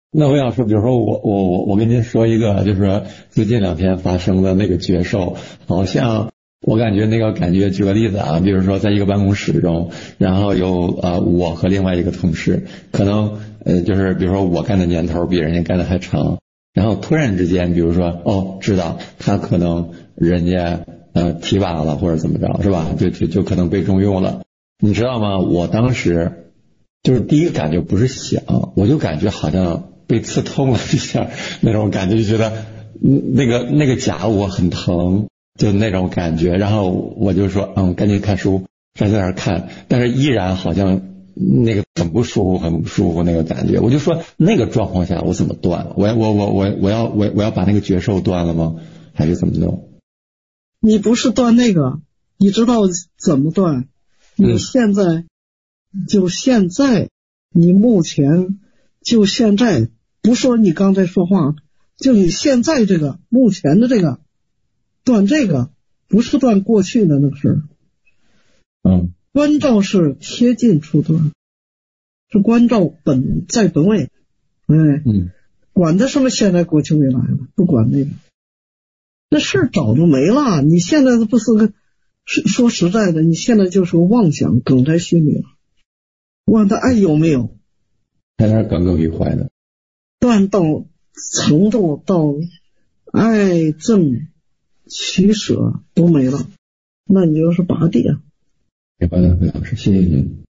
那我想说，比如说我跟您说一个，就是说最近2天发生的那个绝兽，好像我感觉那个感觉，举个例子啊，比如说在一个办公室中，然后有我和另外一个同事，可能就是比如说我干的年头比人家干的还长，然后突然之间，比如说知道他可能人家提拔了或者怎么着，是吧？就可能被重用了，你知道吗？我当时就是第一个感觉不是想，我就感觉好像被刺痛了一下那种感觉，就觉得那个甲我很疼，就那种感觉。然后我就说赶紧看书，站在那儿看，但是依然好像那个很不舒服，很不舒服那个感觉。我就说那个状况下我怎么断？我要把那个绝兽断了吗？还是怎么弄？ 你不是断那个，你知道怎么断？你现在就现在，你目前就现在，不说你刚才说话，就你现在这个目前的这个断这个，不是断过去的那个事儿。关照是贴近处断，是关照在本位。管他什么现在过去未来了，不管那个，那事儿早就没了。你现在不是个说实在的，你现在就是个妄想梗在心里了。我的爱有没有？ 在那耿耿于怀的。 断到程度到爱憎取舍都没了，那你就是拔地啊。 也把它回老师，谢谢您。